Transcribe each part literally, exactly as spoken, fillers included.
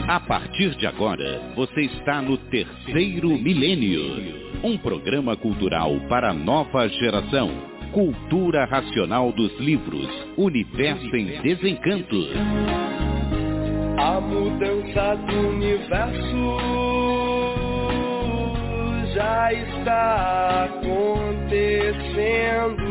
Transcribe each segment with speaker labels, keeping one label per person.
Speaker 1: A partir de agora, você está no Terceiro Milênio, um programa cultural para a nova geração. Cultura racional dos livros, Universo em Desencanto.
Speaker 2: A mudança do universo já está acontecendo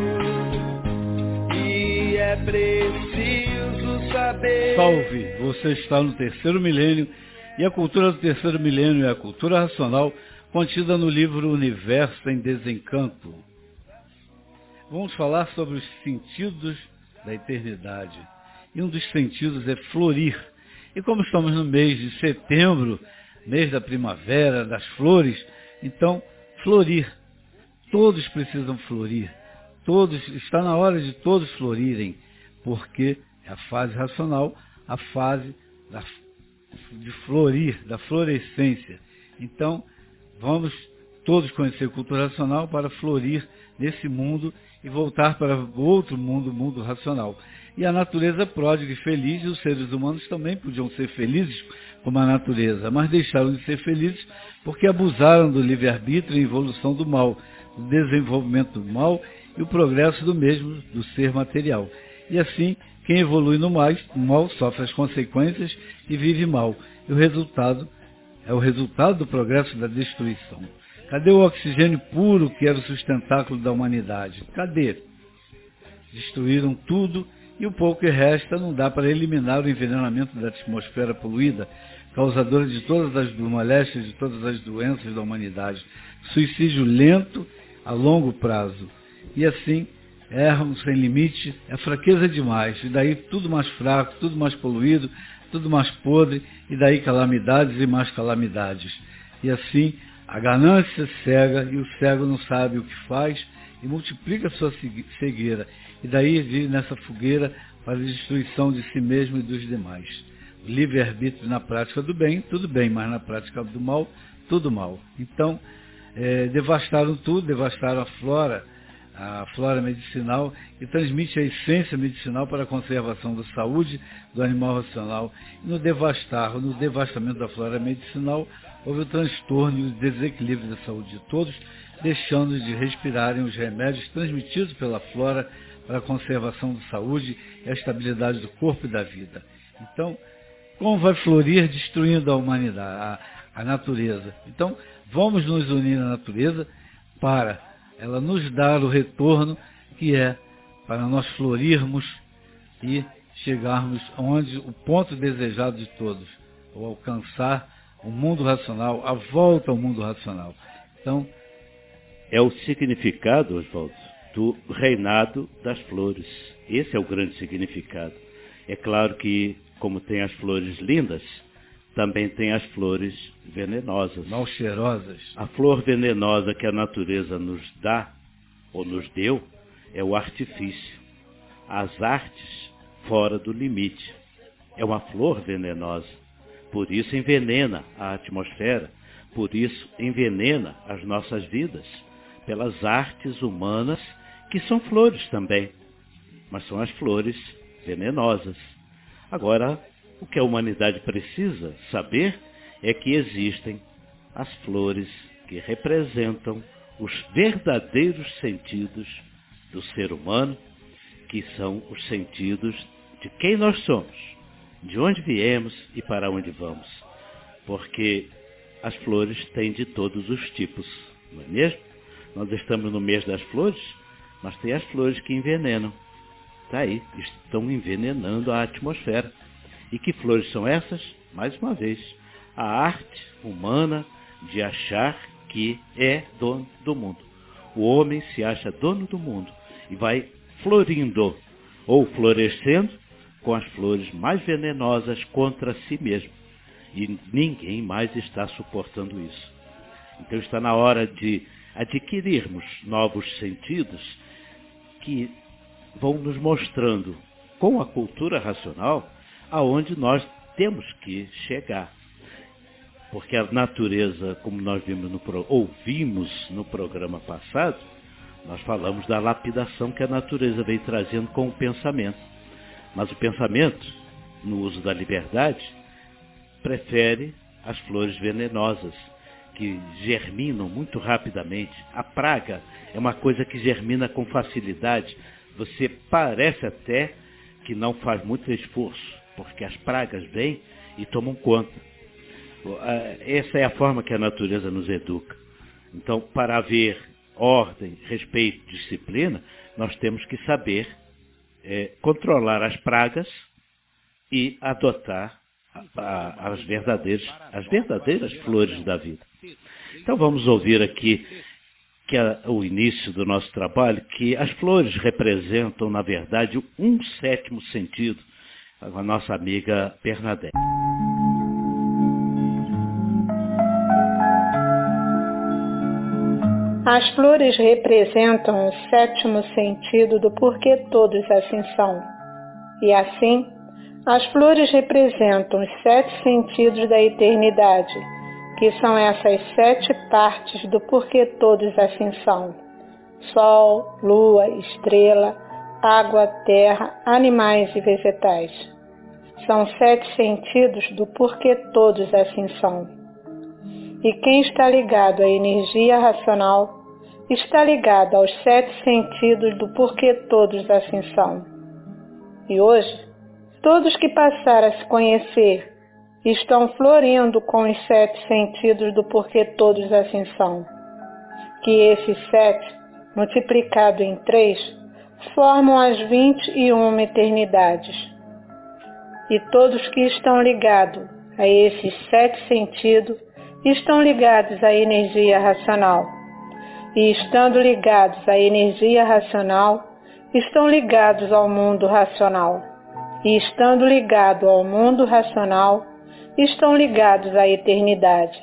Speaker 2: e é preciso saber.
Speaker 3: Salve! Você está no Terceiro Milênio e a cultura do Terceiro Milênio é a cultura racional contida no livro Universo em Desencanto. Vamos falar sobre os sentidos da eternidade. E um dos sentidos é florir. E como estamos no mês de setembro, mês da primavera, das flores, então, florir. Todos precisam florir. Todos, está na hora de todos florirem, porque é a fase racional, a fase da, de florir, da florescência. Então, vamos todos conhecer a cultura racional para florir nesse mundo e voltar para o outro mundo, o mundo racional. E a natureza pródiga e feliz, e os seres humanos também podiam ser felizes como a natureza, mas deixaram de ser felizes porque abusaram do livre-arbítrio e evolução do mal, do desenvolvimento do mal e o progresso do mesmo, do ser material. E assim, quem evolui no mal, no mal sofre as consequências e vive mal. E o resultado é o resultado do progresso da destruição. Cadê o oxigênio puro que era o sustentáculo da humanidade? Cadê? Destruíram tudo e o pouco que resta não dá para eliminar o envenenamento da atmosfera poluída, causadora de todas as moléstias, de todas as doenças da humanidade. Suicídio lento a longo prazo. E assim, erram sem limite, é fraqueza demais. E daí tudo mais fraco, tudo mais poluído, tudo mais podre, e daí calamidades e mais calamidades. E assim, a ganância cega e o cego não sabe o que faz e multiplica sua cegueira. E daí vive nessa fogueira para a destruição de si mesmo e dos demais. O livre-arbítrio na prática do bem, tudo bem, mas na prática do mal, tudo mal. Então, é, devastaram tudo, devastaram a flora, a flora medicinal, e transmite a essência medicinal para a conservação da saúde do animal racional. E no devastar, no devastamento da flora medicinal, houve o transtorno e o desequilíbrio da saúde de todos, deixando de respirarem os remédios transmitidos pela flora para a conservação da saúde e a estabilidade do corpo e da vida. Então, como vai florir destruindo a humanidade, a, a natureza? Então, vamos nos unir à natureza para ela nos dar o retorno que é para nós florirmos e chegarmos onde o ponto desejado de todos, ou alcançar o mundo racional, a volta ao mundo racional. Então,
Speaker 4: é o significado, Oswaldo, do reinado das flores. Esse é o grande significado. É claro que, como tem as flores lindas, também tem as flores venenosas.
Speaker 3: Mal cheirosas.
Speaker 4: A flor venenosa que a natureza nos dá, ou nos deu, é o artifício. As artes fora do limite. É uma flor venenosa. Por isso envenena a atmosfera, por isso envenena as nossas vidas, pelas artes humanas, que são flores também, mas são as flores venenosas. Agora, o que a humanidade precisa saber é que existem as flores que representam os verdadeiros sentidos do ser humano, que são os sentidos de quem nós somos, de onde viemos e para onde vamos. Porque as flores têm de todos os tipos, não é mesmo? Nós estamos no mês das flores, mas tem as flores que envenenam. Está aí, estão envenenando a atmosfera. E que flores são essas? Mais uma vez, a arte humana de achar que é dono do mundo. O homem se acha dono do mundo e vai florindo, ou florescendo, com as flores mais venenosas contra si mesmo. E ninguém mais está suportando isso. Então está na hora de adquirirmos novos sentidos que vão nos mostrando, com a cultura racional, aonde nós temos que chegar. Porque a natureza, como nós vimos no, ouvimos no programa passado, nós falamos da lapidação que a natureza vem trazendo com o pensamento. Mas o pensamento, no uso da liberdade, prefere as flores venenosas, que germinam muito rapidamente. A praga é uma coisa que germina com facilidade. Você parece até que não faz muito esforço, porque as pragas vêm e tomam conta. Essa é a forma que a natureza nos educa. Então, para haver ordem, respeito, disciplina, nós temos que saber é, controlar as pragas e adotar a, a, as, verdadeiras, as verdadeiras flores da vida. Então vamos ouvir aqui que é o início do nosso trabalho, que as flores representam, na verdade, um sétimo sentido, a nossa amiga Bernadette.
Speaker 5: As flores representam o sétimo sentido do porquê todos assim são. E assim, as flores representam os sete sentidos da eternidade, que são essas sete partes do porquê todos assim são. Sol, lua, estrela, água, terra, animais e vegetais. São sete sentidos do porquê todos assim são. E quem está ligado à energia racional está ligado aos sete sentidos do porquê todos assim são. E hoje, todos que passaram a se conhecer estão florindo com os sete sentidos do porquê todos assim são. Que esses sete, multiplicado em três, formam as vinte e uma eternidades. E todos que estão ligados a esses sete sentidos estão ligados à energia racional. E estando ligados à energia racional, estão ligados ao mundo racional. E estando ligados ao mundo racional, estão ligados à eternidade.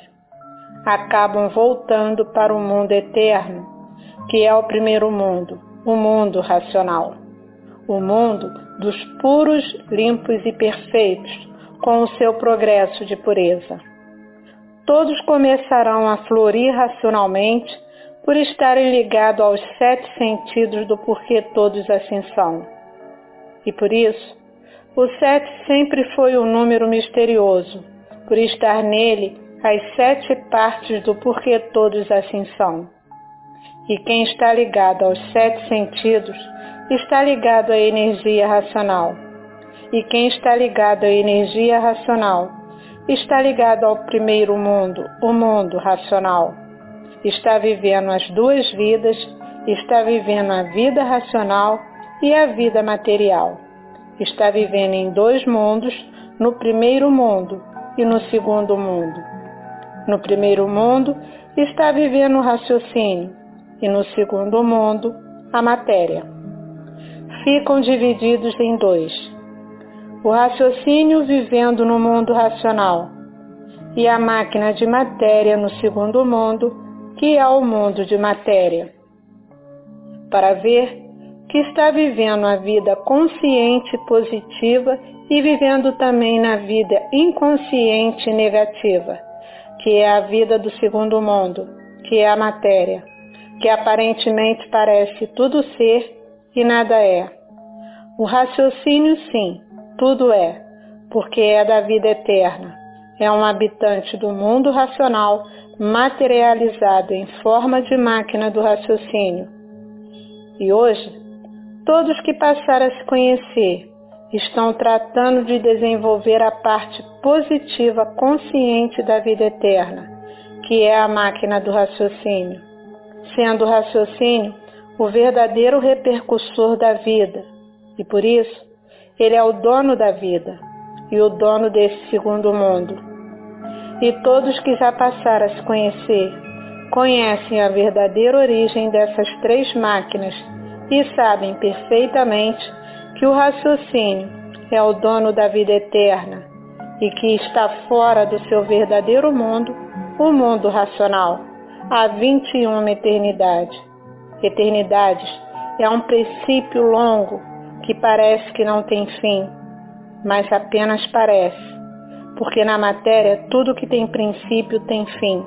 Speaker 5: Acabam voltando para o mundo eterno, que é o primeiro mundo, o mundo racional. O mundo dos puros, limpos e perfeitos, com o seu progresso de pureza. Todos começarão a florir racionalmente por estarem ligados aos sete sentidos do porquê todos assim são. E por isso, o sete sempre foi um número misterioso, por estar nele as sete partes do porquê todos assim são. E quem está ligado aos sete sentidos está ligado à energia racional. E quem está ligado à energia racional está ligado ao primeiro mundo, o mundo racional. Está vivendo as duas vidas, está vivendo a vida racional e a vida material. Está vivendo em dois mundos, no primeiro mundo e no segundo mundo. No primeiro mundo está vivendo o raciocínio e no segundo mundo a matéria. Ficam divididos em dois. O raciocínio vivendo no mundo racional e a máquina de matéria no segundo mundo, que é o mundo de matéria, para ver que está vivendo a vida consciente positiva e vivendo também na vida inconsciente negativa, que é a vida do segundo mundo, que é a matéria, que aparentemente parece tudo ser e nada é. O raciocínio, sim, tudo é, porque é da vida eterna. É um habitante do mundo racional materializado em forma de máquina do raciocínio. E hoje, todos que passaram a se conhecer estão tratando de desenvolver a parte positiva consciente da vida eterna, que é a máquina do raciocínio, sendo o raciocínio o verdadeiro repercussor da vida, e por isso ele é o dono da vida e o dono desse segundo mundo. E todos que já passaram a se conhecer conhecem a verdadeira origem dessas três máquinas e sabem perfeitamente que o raciocínio é o dono da vida eterna e que está fora do seu verdadeiro mundo, o mundo racional, há vinte e uma eternidade. Eternidades é um princípio longo que parece que não tem fim, mas apenas parece, porque na matéria tudo que tem princípio tem fim.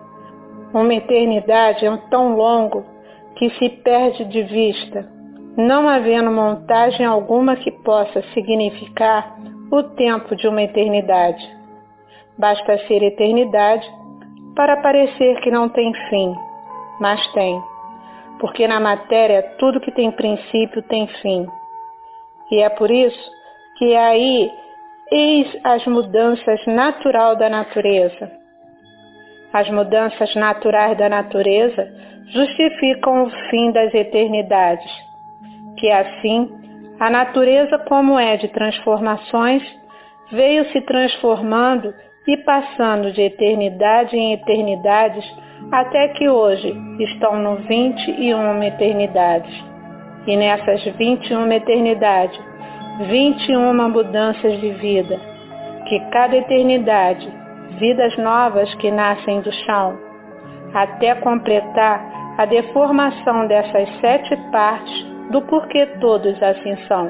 Speaker 5: Uma eternidade é tão longo que se perde de vista, não havendo montagem alguma que possa significar o tempo de uma eternidade. Basta ser eternidade para parecer que não tem fim, mas tem. Porque na matéria tudo que tem princípio tem fim. E é por isso que aí eis as mudanças naturais da natureza. As mudanças naturais da natureza justificam o fim das eternidades, que assim a natureza, como é de transformações, veio se transformando e passando de eternidade em eternidades, até que hoje estão no vinte e uma eternidades. E nessas vinte e uma eternidades, vinte e uma mudanças de vida, que cada eternidade, vidas novas que nascem do chão, até completar a deformação dessas sete partes do porquê todos assim são.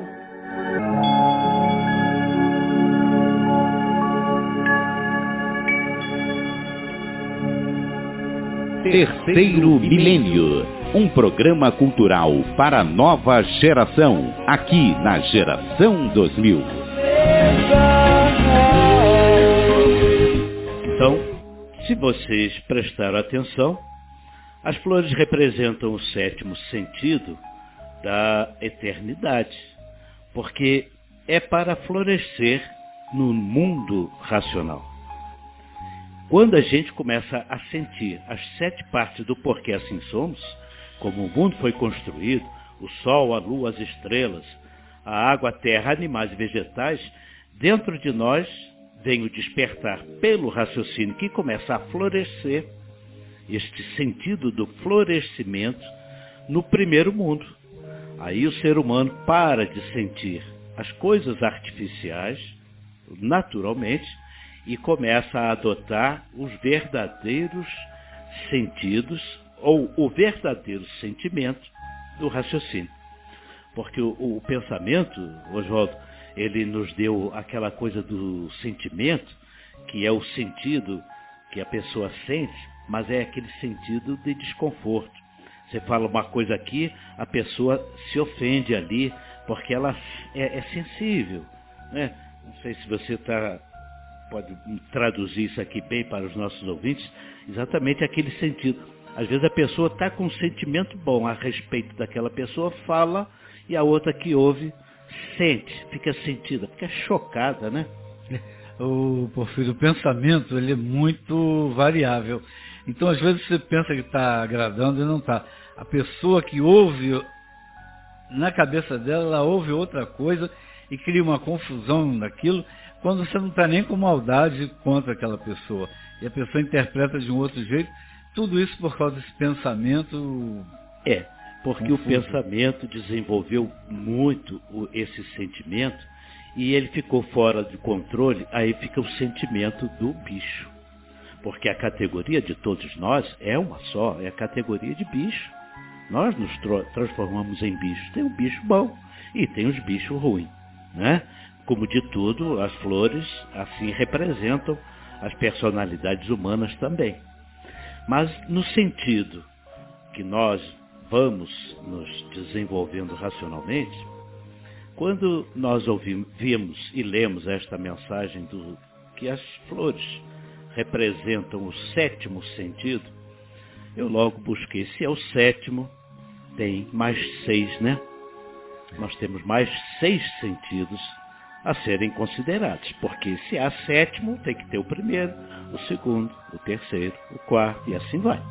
Speaker 1: Terceiro Milênio, um programa cultural para a nova geração, aqui na Geração dois mil.
Speaker 4: Então, se vocês prestaram atenção, as flores representam o sétimo sentido da eternidade, porque é para florescer no mundo racional. Quando a gente começa a sentir as sete partes do porquê assim somos, como o mundo foi construído, o sol, a lua, as estrelas, a água, a terra, animais e vegetais, dentro de nós vem o despertar pelo raciocínio que começa a florescer, este sentido do florescimento no primeiro mundo. Aí o ser humano para de sentir as coisas artificiais, naturalmente, e começa a adotar os verdadeiros sentidos, ou o verdadeiro sentimento do raciocínio. Porque o, o pensamento, Oswaldo, ele nos deu aquela coisa do sentimento, que é o sentido que a pessoa sente, mas é aquele sentido de desconforto. Você fala uma coisa aqui, a pessoa se ofende ali, porque ela é, é sensível, né? Não sei se você está... pode traduzir isso aqui bem para os nossos ouvintes, exatamente aquele sentido. Às vezes a pessoa está com um sentimento bom a respeito daquela pessoa, fala, e a outra que ouve sente, fica sentida, fica chocada, né?
Speaker 3: O Porfírio, o pensamento ele é muito variável. Então às vezes você pensa que está agradando e não está. A pessoa que ouve, na cabeça dela, ela ouve outra coisa e cria uma confusão naquilo, quando você não está nem com maldade contra aquela pessoa. E a pessoa interpreta de um outro jeito, tudo isso por causa desse pensamento.
Speaker 4: É, porque confuso. O pensamento desenvolveu muito esse sentimento e ele ficou fora de controle, aí fica o sentimento do bicho. Porque a categoria de todos nós é uma só, é a categoria de bicho. Nós nos transformamos em bichos. Tem um bicho bom e tem os bichos ruins, né? Como de tudo, as flores assim representam as personalidades humanas também. Mas no sentido que nós vamos nos desenvolvendo racionalmente, quando nós ouvimos, vimos e lemos esta mensagem do que as flores representam o sétimo sentido, eu logo busquei, se é o sétimo, tem mais seis, né? Nós temos mais seis sentidos a serem considerados, porque se há sétimo, tem que ter o primeiro, o segundo, o terceiro, o quarto, e assim vai.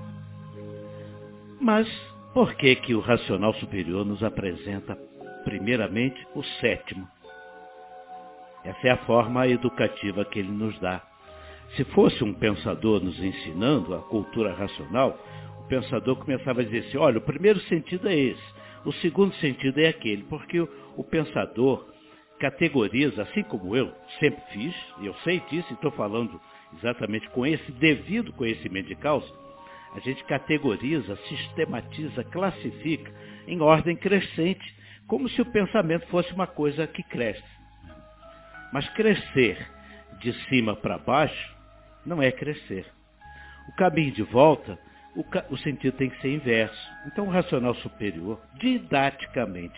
Speaker 4: Mas por que que o racional superior nos apresenta primeiramente o sétimo? Essa é a forma educativa que ele nos dá. Se fosse um pensador nos ensinando a cultura racional, o pensador começava a dizer assim, olha, o primeiro sentido é esse, o segundo sentido é aquele, porque o, o pensador categoriza, assim como eu sempre fiz, e eu sei disso, e estou falando exatamente com esse devido conhecimento de causa, a gente categoriza, sistematiza, classifica em ordem crescente, como se o pensamento fosse uma coisa que cresce. Mas crescer de cima para baixo não é crescer. O caminho de volta, o, ca... o sentido tem que ser inverso. Então o racional superior, didaticamente,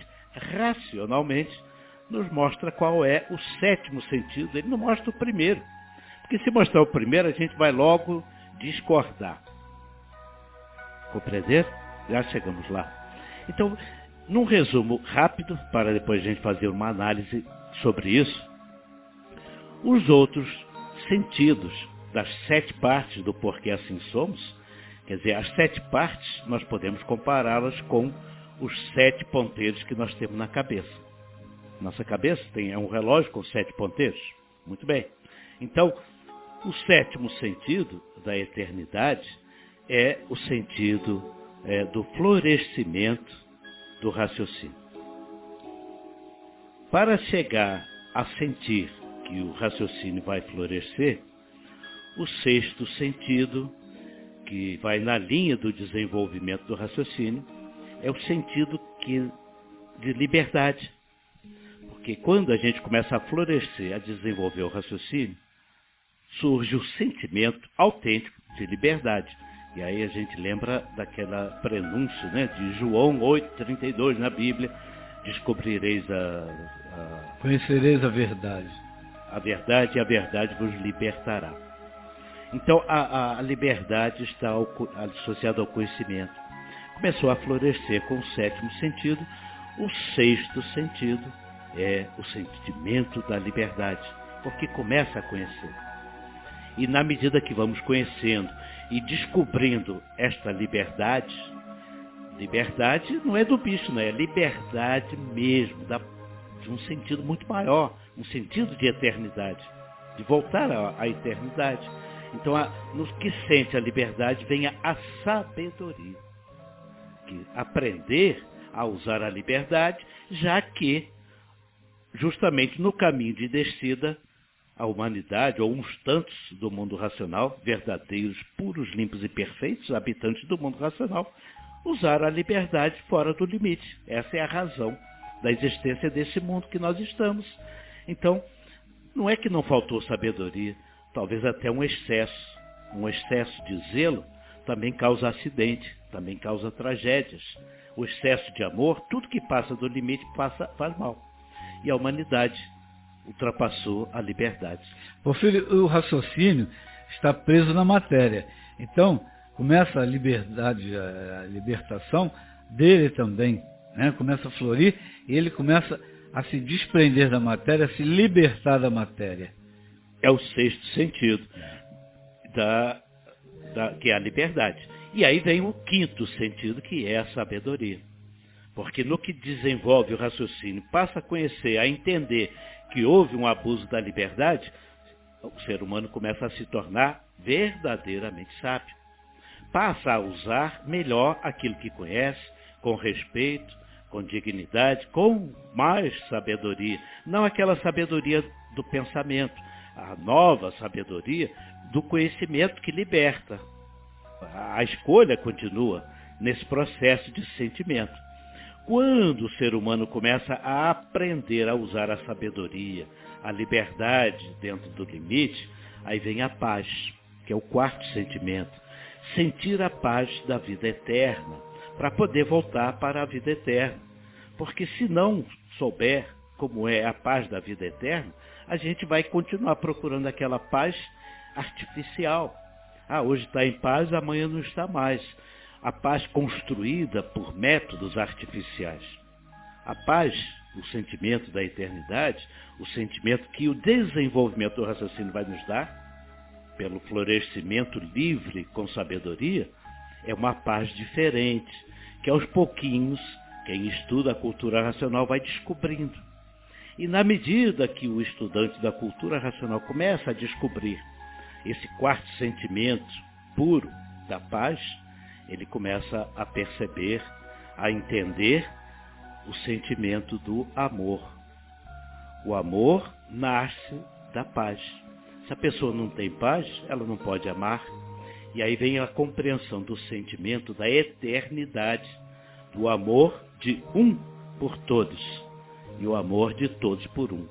Speaker 4: racionalmente, nos mostra qual é o sétimo sentido. Ele não mostra o primeiro. Porque se mostrar o primeiro, a gente vai logo discordar. Compreender? Já chegamos lá. Então, num resumo rápido, para depois a gente fazer uma análise sobre isso, os outros sentidos das sete partes do porquê assim somos, quer dizer, as sete partes, nós podemos compará-las com os sete ponteiros que nós temos na cabeça. Nossa cabeça tem, é um relógio com sete ponteiros. Muito bem. Então, o sétimo sentido da eternidade é o sentido é, do florescimento do raciocínio. Para chegar a sentir que o raciocínio vai florescer, o sexto sentido, que vai na linha do desenvolvimento do raciocínio, é o sentido que, de liberdade. Porque quando a gente começa a florescer, a desenvolver o raciocínio, surge o sentimento autêntico de liberdade. E aí a gente lembra daquela prenúncio, né, de João oito, trinta e dois na Bíblia, descobrireis a, a...
Speaker 3: Conhecereis a verdade.
Speaker 4: A verdade e a verdade vos libertará. Então a, a liberdade está ao, associada ao conhecimento. Começou a florescer com o sétimo sentido. O sexto sentido é o sentimento da liberdade, porque começa a conhecer. E na medida que vamos conhecendo e descobrindo esta liberdade, liberdade não é do bicho, não é liberdade mesmo, da, de um sentido muito maior, um sentido de eternidade, de voltar à, à eternidade. Então, a, no que sente a liberdade, vem a, a sabedoria. Que aprender a usar a liberdade, já que, justamente no caminho de descida, a humanidade, ou uns tantos do mundo racional, verdadeiros, puros, limpos e perfeitos, habitantes do mundo racional, usaram a liberdade fora do limite. Essa é a razão da existência desse mundo que nós estamos. Então, não é que não faltou sabedoria, talvez até um excesso. Um excesso de zelo também causa acidente, também causa tragédias. O excesso de amor, tudo que passa do limite passa, faz mal. E a humanidade ultrapassou a liberdade.
Speaker 3: Porfírio, o raciocínio está preso na matéria. Então, começa a liberdade, a libertação dele também, né? Começa a florir e ele começa a se desprender da matéria, a se libertar da matéria.
Speaker 4: É o sexto sentido, da, da, que é a liberdade. E aí vem o quinto sentido, que é a sabedoria. Porque no que desenvolve o raciocínio, passa a conhecer, a entender que houve um abuso da liberdade, o ser humano começa a se tornar verdadeiramente sábio. Passa a usar melhor aquilo que conhece, com respeito, com dignidade, com mais sabedoria. Não aquela sabedoria do pensamento, a nova sabedoria do conhecimento que liberta. A escolha continua nesse processo de sentimento. Quando o ser humano começa a aprender a usar a sabedoria, a liberdade dentro do limite, aí vem a paz, que é o quarto sentimento. Sentir a paz da vida eterna, para poder voltar para a vida eterna. Porque se não souber como é a paz da vida eterna, a gente vai continuar procurando aquela paz artificial. Ah, hoje está em paz, amanhã não está mais. A paz construída por métodos artificiais. A paz, o sentimento da eternidade, o sentimento que o desenvolvimento do raciocínio vai nos dar, pelo florescimento livre com sabedoria, é uma paz diferente, que aos pouquinhos, quem estuda a cultura racional vai descobrindo. E na medida que o estudante da cultura racional começa a descobrir esse quarto sentimento puro da paz, ele começa a perceber, a entender o sentimento do amor. O amor nasce da paz. Se a pessoa não tem paz, ela não pode amar. E aí vem a compreensão do sentimento da eternidade, do amor de um por todos e o amor de todos por um.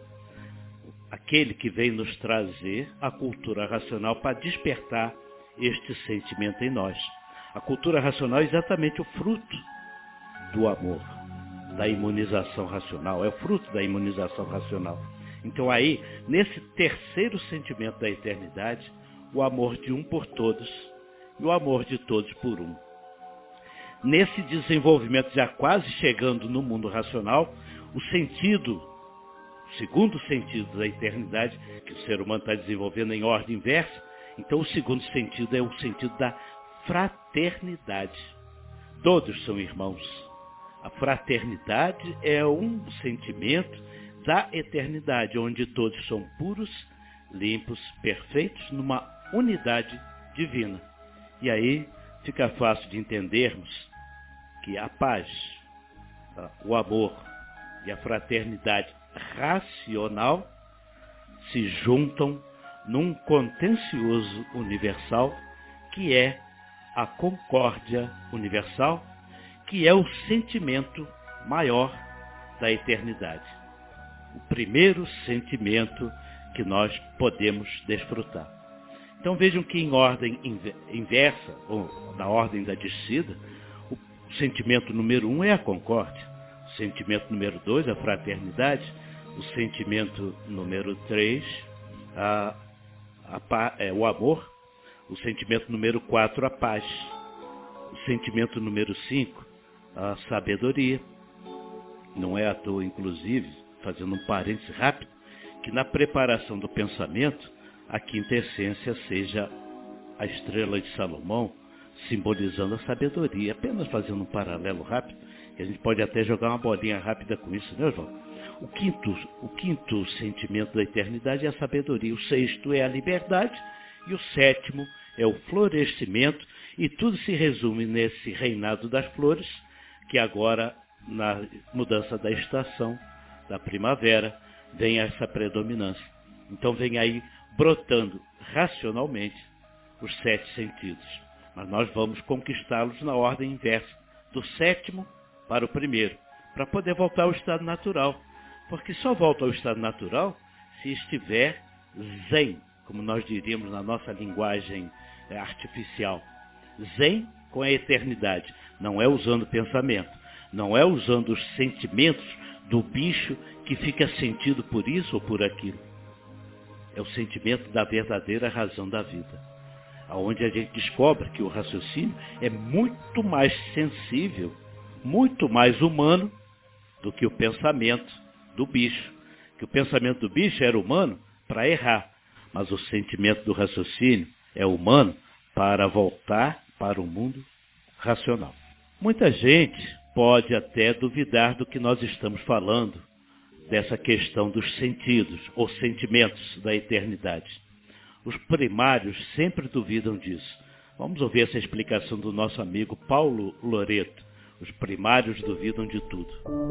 Speaker 4: Aquele que vem nos trazer a cultura racional para despertar este sentimento em nós. A cultura racional é exatamente o fruto do amor, da imunização racional, é o fruto da imunização racional. Então aí, nesse terceiro sentimento da eternidade, o amor de um por todos e o amor de todos por um. Nesse desenvolvimento já quase chegando no mundo racional, o sentido, o segundo sentido da eternidade, que o ser humano está desenvolvendo em ordem inversa, então o segundo sentido é o sentido da fraternidade. Todos são irmãos. A fraternidade é um sentimento da eternidade, onde todos são puros, limpos, perfeitos, numa unidade divina. E aí fica fácil de entendermos que a paz, o amor e a fraternidade racional se juntam num contencioso universal, que é a concórdia universal, que é o sentimento maior da eternidade. O primeiro sentimento que nós podemos desfrutar. Então vejam que em ordem inversa, ou na ordem da descida, o sentimento número um é a concórdia, o sentimento número dois, a fraternidade, o sentimento número três, a, a, é, o amor, o sentimento número quatro, a paz, o sentimento número cinco, a sabedoria. Não é à toa, inclusive, fazendo um parêntese rápido, que na preparação do pensamento, a quinta essência seja a estrela de Salomão, simbolizando a sabedoria. Apenas fazendo um paralelo rápido, que a gente pode até jogar uma bolinha rápida com isso, né, João? O quinto, o quinto sentimento da eternidade é a sabedoria, o sexto é a liberdade, e o sétimo é o florescimento, e tudo se resume nesse reinado das flores, que agora, na mudança da estação, da primavera, vem essa predominância. Então vem aí brotando racionalmente os sete sentidos. Mas nós vamos conquistá-los na ordem inversa, do sétimo para o primeiro, para poder voltar ao estado natural. Porque só volta ao estado natural se estiver zen, como nós diríamos na nossa linguagem artificial. Zen com a eternidade. Não é usando o pensamento, não é usando os sentimentos do bicho que fica sentido por isso ou por aquilo. É o sentimento da verdadeira razão da vida, onde a gente descobre que o raciocínio é muito mais sensível, muito mais humano do que o pensamento do bicho. Que o pensamento do bicho era humano para errar, mas o sentimento do raciocínio é humano para voltar para o mundo racional. Muita gente pode até duvidar do que nós estamos falando, dessa questão dos sentidos ou sentimentos da eternidade. Os primários sempre duvidam disso. Vamos ouvir essa explicação do nosso amigo Paulo Loreto. Os primários duvidam de tudo.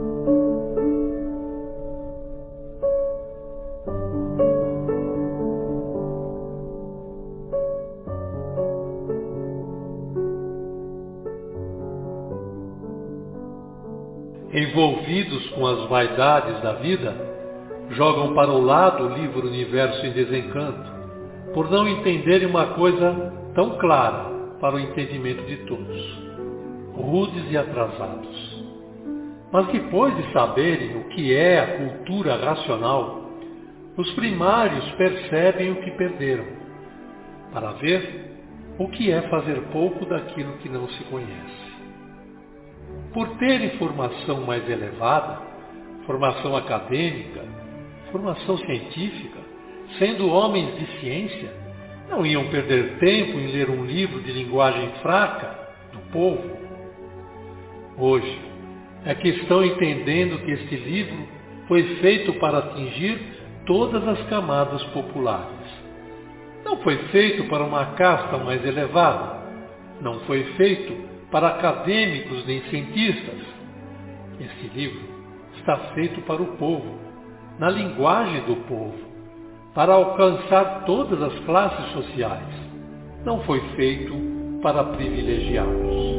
Speaker 6: Envolvidos com as vaidades da vida, jogam para o lado o livro Universo em Desencanto, por não entenderem uma coisa tão clara para o entendimento de todos, rudes e atrasados. Mas depois de saberem o que é a cultura racional, os primários percebem o que perderam, para ver o que é fazer pouco daquilo que não se conhece. Por terem formação mais elevada, formação acadêmica, formação científica, sendo homens de ciência, não iam perder tempo em ler um livro de linguagem fraca do povo. Hoje, é que estão entendendo que este livro foi feito para atingir todas as camadas populares. Não foi feito para uma casta mais elevada, não foi feito para acadêmicos nem cientistas. Este livro está feito para o povo, na linguagem do povo, para alcançar todas as classes sociais. Não foi feito para privilegiados.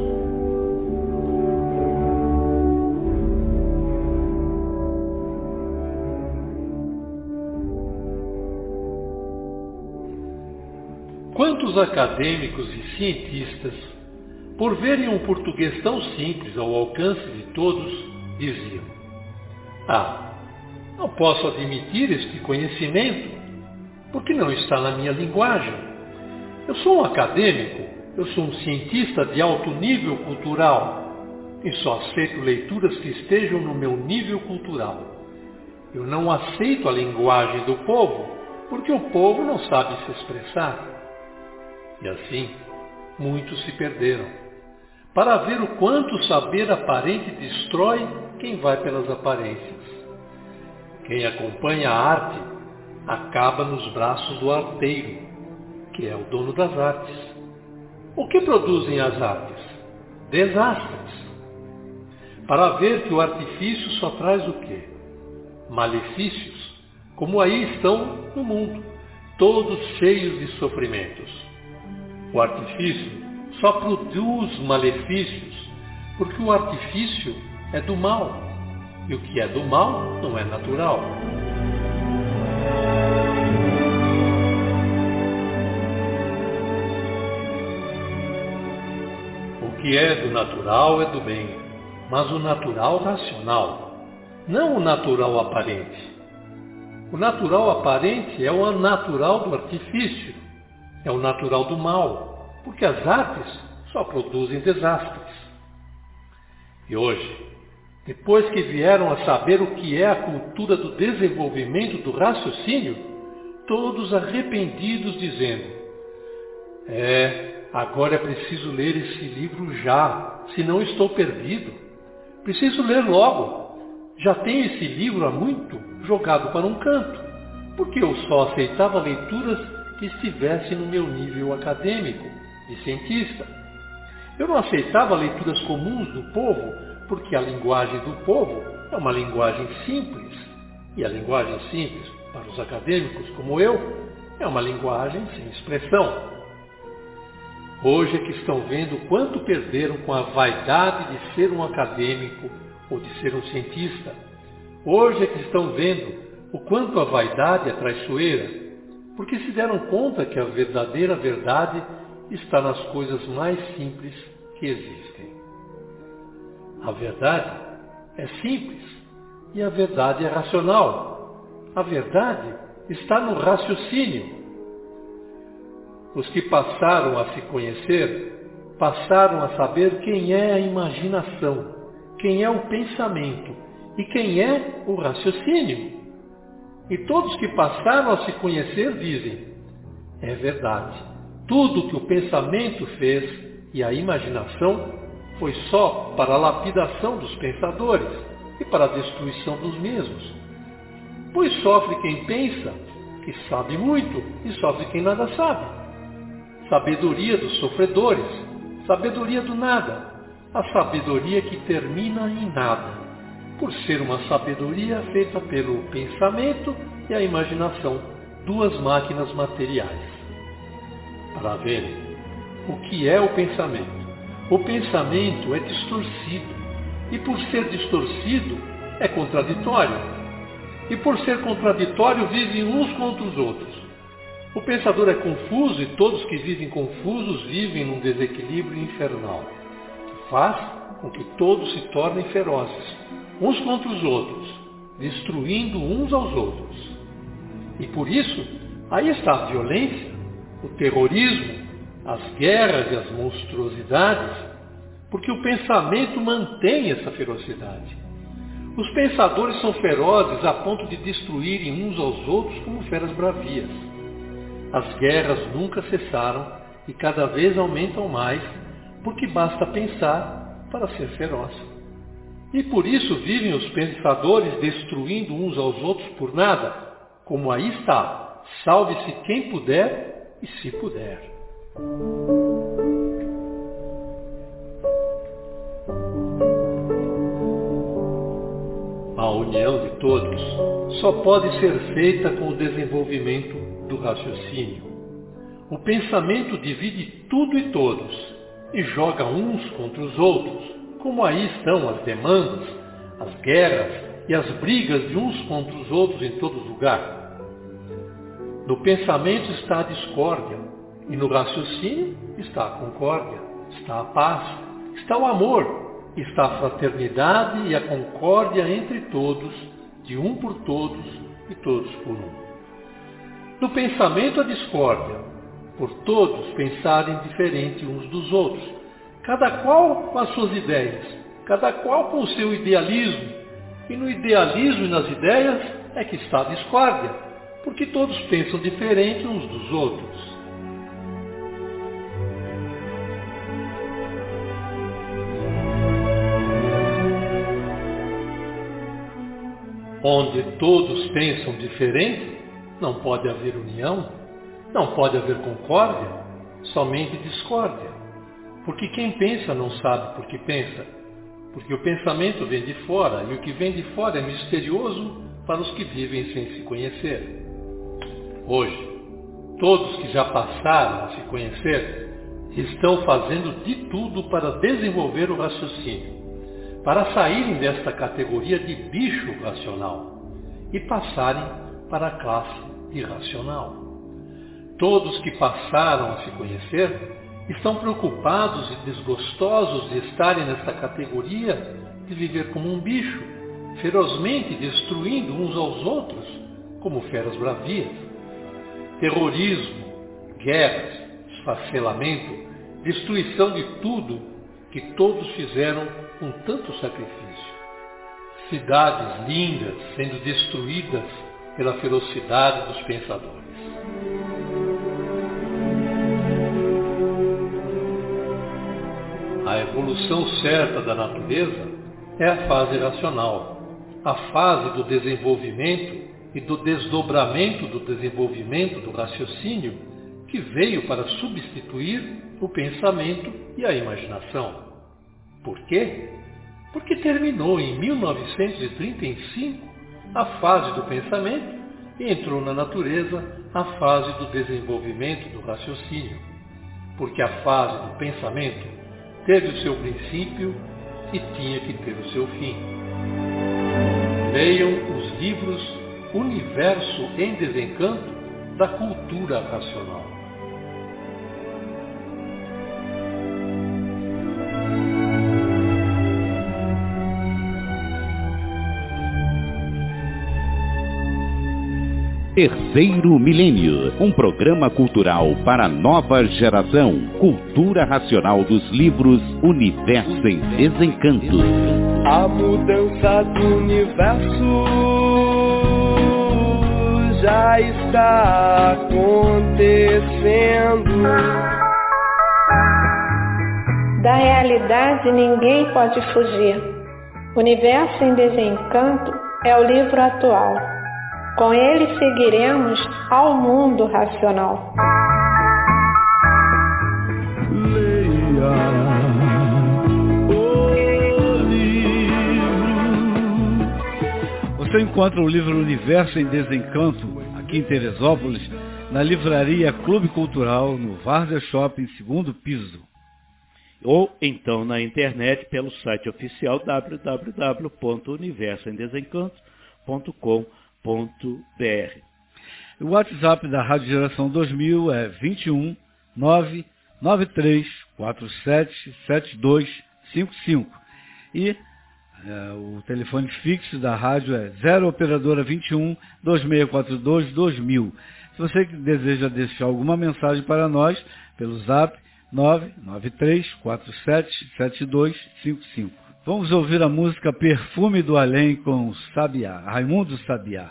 Speaker 6: Quantos acadêmicos e cientistas, por verem um português tão simples ao alcance de todos, diziam: ah, Não posso admitir este conhecimento, porque não está na minha linguagem. Eu sou um acadêmico, eu sou um cientista de alto nível cultural, e só aceito leituras que estejam no meu nível cultural. Eu não aceito a linguagem do povo, porque o povo não sabe se expressar. E assim, muitos se perderam, para ver o quanto o saber aparente destrói quem vai pelas aparências. Quem acompanha a arte acaba nos braços do arteiro, que é o dono das artes. O que produzem as artes? Desastres. Para ver que o artifício só traz o quê? Malefícios, como aí estão no mundo, todos cheios de sofrimentos. O artifício só produz malefícios, porque o artifício é do mal, e o que é do mal não é natural. O que é do natural é do bem, mas o natural racional, não o natural aparente. O natural aparente é o natural do artifício, é o natural do mal, porque as artes só produzem desastres. E hoje, depois que vieram a saber o que é a cultura do desenvolvimento do raciocínio, todos arrependidos dizendo: é, agora é preciso ler esse livro já, senão estou perdido. Preciso ler logo. Já tenho esse livro há muito jogado para um canto, porque eu só aceitava leituras que estivessem no meu nível acadêmico, de cientista. Eu não aceitava leituras comuns do povo, porque a linguagem do povo é uma linguagem simples, e a linguagem simples, para os acadêmicos como eu, é uma linguagem sem expressão. Hoje é que estão vendo quanto perderam com a vaidade de ser um acadêmico ou de ser um cientista. Hoje é que estão vendo o quanto a vaidade é traiçoeira, porque se deram conta que a verdadeira verdade está nas coisas mais simples que existem. A verdade é simples e a verdade é racional. A verdade está no raciocínio. Os que passaram a se conhecer, passaram a saber quem é a imaginação, quem é o pensamento e quem é o raciocínio. E todos que passaram a se conhecer dizem: é verdade, tudo que o pensamento fez e a imaginação foi só para a lapidação dos pensadores e para a destruição dos mesmos. Pois sofre quem pensa, que sabe muito, e sofre quem nada sabe. Sabedoria dos sofredores, sabedoria do nada, a sabedoria que termina em nada, por ser uma sabedoria feita pelo pensamento e a imaginação, duas máquinas materiais. Para verem o que é o pensamento. O pensamento é distorcido, e por ser distorcido, é contraditório. E por ser contraditório, vivem uns contra os outros. O pensador é confuso e todos que vivem confusos vivem num desequilíbrio infernal, que faz com que todos se tornem ferozes, uns contra os outros, destruindo uns aos outros. E por isso, aí está a violência, o terrorismo, as guerras e as monstruosidades, porque o pensamento mantém essa ferocidade. Os pensadores são ferozes a ponto de destruírem uns aos outros como feras bravias. As guerras nunca cessaram e cada vez aumentam mais, porque basta pensar para ser feroz. E por isso vivem os pensadores destruindo uns aos outros por nada, como aí está, salve-se quem puder e se puder. A união de todos só pode ser feita com o desenvolvimento do raciocínio. O pensamento divide tudo e todos e joga uns contra os outros, como aí estão as demandas, as guerras e as brigas de uns contra os outros em todo lugar. No pensamento está a discórdia, e no raciocínio está a concórdia, está a paz, está o amor, está a fraternidade e a concórdia entre todos, de um por todos e todos por um. No pensamento, a discórdia, por todos pensarem diferente uns dos outros, cada qual com as suas ideias, cada qual com o seu idealismo, e no idealismo e nas ideias é que está a discórdia, porque todos pensam diferente uns dos outros. Onde todos pensam diferente, não pode haver união, não pode haver concórdia, somente discórdia. Porque quem pensa não sabe por que pensa, porque o pensamento vem de fora e o que vem de fora é misterioso para os que vivem sem se conhecer. Hoje, todos que já passaram a se conhecer estão fazendo de tudo para desenvolver o raciocínio, para saírem desta categoria de bicho racional e passarem para a classe irracional. Todos que passaram a se conhecer estão preocupados e desgostosos de estarem nesta categoria de viver como um bicho, ferozmente destruindo uns aos outros como feras bravias. Terrorismo, guerras, esfacelamento, destruição de tudo que todos fizeram com tanto sacrifício. Cidades lindas sendo destruídas pela ferocidade dos pensadores. A evolução certa da natureza é a fase racional, a fase do desenvolvimento e do desdobramento do desenvolvimento do raciocínio que veio para substituir o pensamento e a imaginação. Por quê? Porque terminou em mil novecentos e trinta e cinco a fase do pensamento e entrou na natureza a fase do desenvolvimento do raciocínio. Porque a fase do pensamento teve o seu princípio e tinha que ter o seu fim. Leiam os livros Universo em Desencanto da Cultura Racional.
Speaker 1: Terceiro Milênio, um programa cultural para a nova geração. Cultura racional dos livros Universo em Desencanto.
Speaker 2: A mudança do universo já está acontecendo.
Speaker 5: Da realidade ninguém pode fugir. Universo em Desencanto é o livro atual. Com ele seguiremos ao mundo racional.
Speaker 3: Leia o livro. Você encontra o livro Universo em Desencanto, aqui em Teresópolis, na livraria Clube Cultural, no Várzea Shopping, segundo piso.
Speaker 4: Ou então na internet pelo site oficial w w w ponto universo em desencanto ponto com ponto b r.
Speaker 3: O WhatsApp da Rádio Geração dois mil é vinte e um, nove nove três quatro sete sete dois cinco cinco. E é, o telefone fixo da rádio é zero operadora vinte e um, dois seis quatro dois, dois mil. Se você deseja deixar alguma mensagem para nós, pelo zap nove nove três quatro sete sete dois cinco cinco. Vamos ouvir a música Perfume do Além com Sabiá, Raimundo Sabiá.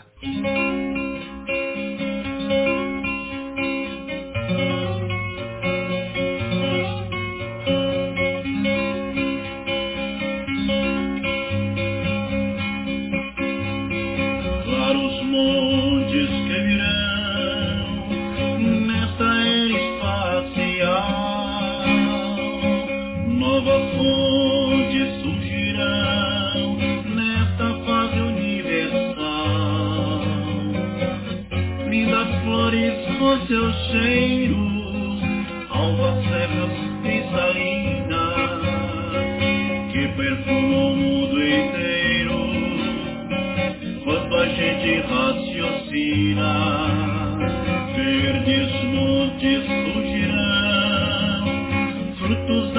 Speaker 7: Claros montes que virão nesta era espacial, nova fonte surgirão nesta fase universal. Lindas flores com seus cheiros, alvas serras cristalinas que perfumam o mundo inteiro. Quando a gente raciocina, verdes montes surgirão, frutos da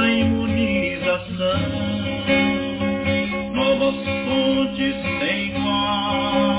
Speaker 7: imunização, novas fontes sem igual,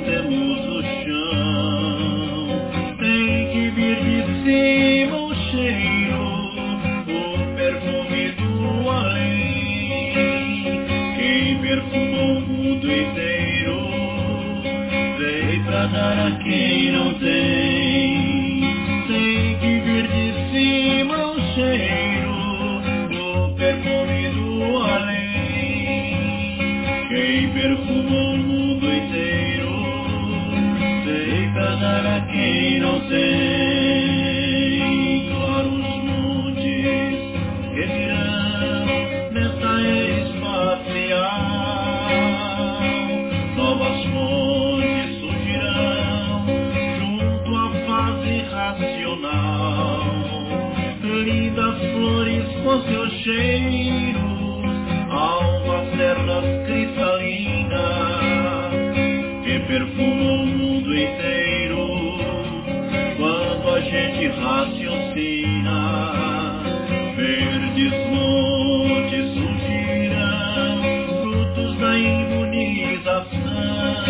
Speaker 7: temos o chão. Tem que vir de cima o cheiro, o perfume do além. Quem perfuma o mundo inteiro veio pra dar a quem não tem. Tem que vir de cima o cheiro, o perfume do além. Quem perfuma o mundo inteiro veio pra dar a quem não tem. Claros montes revirão nesta espacial, novas fontes surgirão junto à fase racional. Lindas flores com seus cheiros, almas terras cristalinas, que perfumam o mundo inteiro quando a gente raciocina. Verdes montes surgirão, frutos da imunização,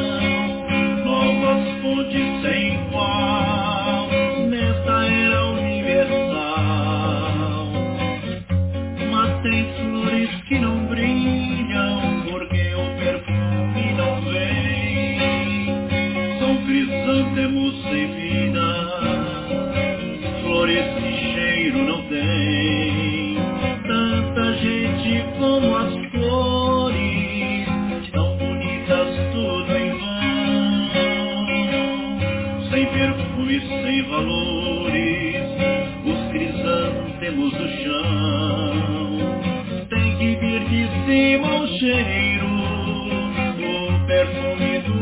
Speaker 7: novas fontes sem igual nesta era universal. Mas tem flores que não brilham porque o perfume não vem. São crisântemos sem vida, flores que cheiro não tem. Tanta gente como as flores, tão bonitas tudo em vão. Sem perfume, sem valores, os crisântemos do chão. Tem que vir de cima o cheiro, o perfume do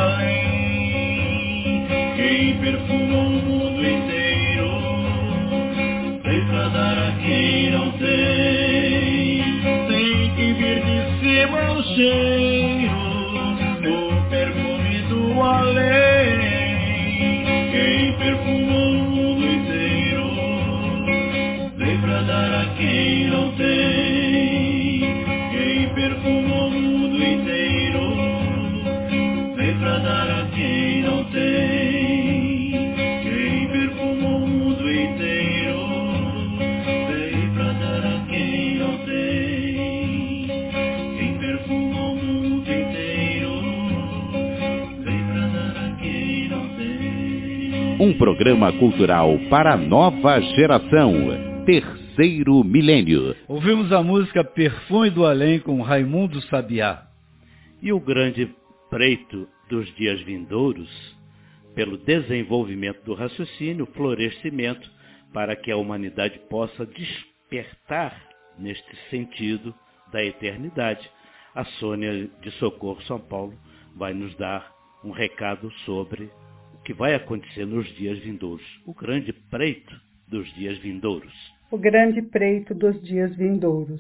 Speaker 7: além. Quem perfuma o mundo inteiro veio pra dar a quem não tem. Tem que vir de cima o cheiro, o perfume do além. Quem perfuma o mundo inteiro veio pra dar a quem não tem. Quem perfuma o mundo inteiro veio pra dar a quem não tem. Quem perfuma o mundo inteiro veio pra dar a quem não tem. Quem perfuma o mundo inteiro veio pra dar a quem não tem.
Speaker 1: Um programa cultural para a nova geração. Terceiro milênio.
Speaker 3: Ouvimos a música Perfume do Além com Raimundo Sabiá.
Speaker 4: E o grande preito dos dias vindouros, pelo desenvolvimento do raciocínio, florescimento, para que a humanidade possa despertar neste sentido da eternidade. A Sônia de Socorro São Paulo vai nos dar um recado sobre o que vai acontecer nos dias vindouros, o grande preito dos dias vindouros.
Speaker 8: O grande preito dos dias vindouros.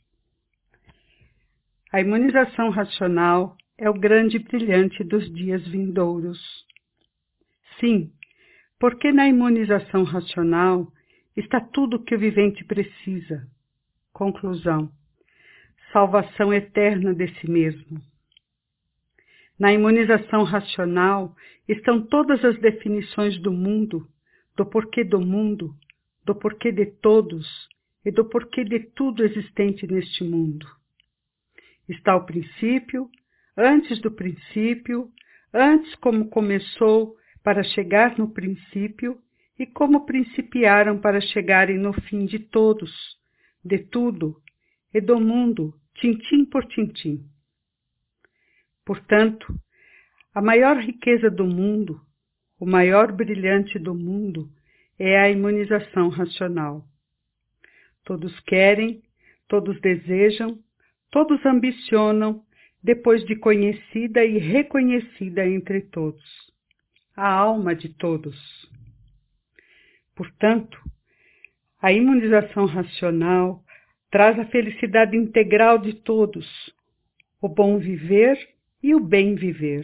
Speaker 8: A imunização racional é o grande brilhante dos dias vindouros. Sim, porque na imunização racional está tudo o que o vivente precisa. Conclusão: salvação eterna de si mesmo. Na imunização racional estão todas as definições do mundo, do porquê do mundo, do porquê de todos e do porquê de tudo existente neste mundo. Está o princípio, antes do princípio, antes como começou para chegar no princípio e como principiaram para chegarem no fim de todos, de tudo e do mundo, tintim por tintim. Portanto, a maior riqueza do mundo, o maior brilhante do mundo, é a imunização racional. Todos querem, todos desejam, todos ambicionam, depois de conhecida e reconhecida entre todos, a alma de todos. Portanto, a imunização racional traz a felicidade integral de todos, o bom viver e o bem viver.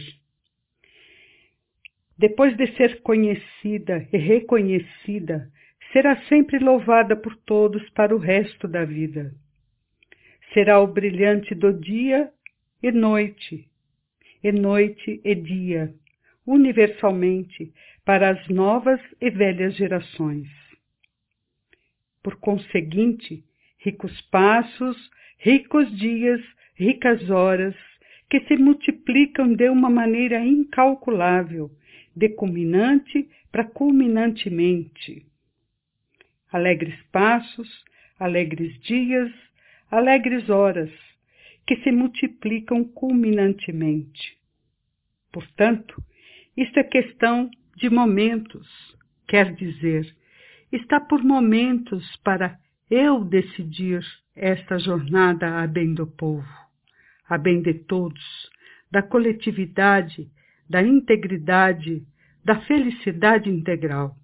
Speaker 8: Depois de ser conhecida e reconhecida, será sempre louvada por todos para o resto da vida. Será o brilhante do dia e noite, e noite e dia, universalmente, para as novas e velhas gerações. Por conseguinte, ricos passos, ricos dias, ricas horas, que se multiplicam de uma maneira incalculável, de culminante para culminantemente. Alegres passos, alegres dias, alegres horas, que se multiplicam culminantemente. Portanto, isto é questão de momentos, quer dizer, está por momentos para eu decidir esta jornada a bem do povo, a bem de todos, da coletividade, da integridade, da felicidade integral.